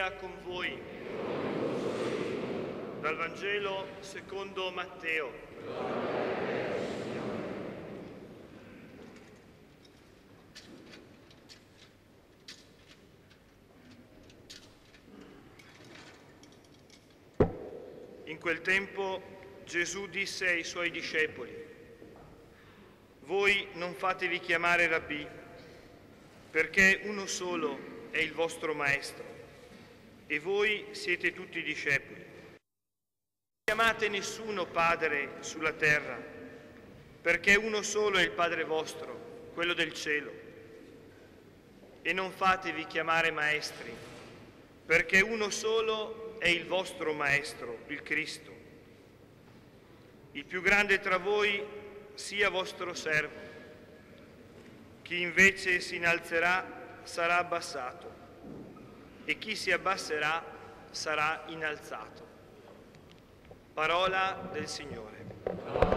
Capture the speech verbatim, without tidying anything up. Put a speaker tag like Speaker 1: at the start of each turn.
Speaker 1: sia con voi. Dal Vangelo secondo Matteo. In quel tempo Gesù disse ai suoi discepoli: voi non fatevi chiamare rabbì, perché uno solo è il vostro maestro, e voi siete tutti discepoli. Non chiamate nessuno padre sulla terra, perché uno solo è il Padre vostro, quello del cielo. E non fatevi chiamare maestri, perché uno solo è il vostro maestro, il Cristo. Il più grande tra voi sia vostro servo. Chi invece si innalzerà sarà abbassato, e chi si abbasserà sarà innalzato. Parola del Signore.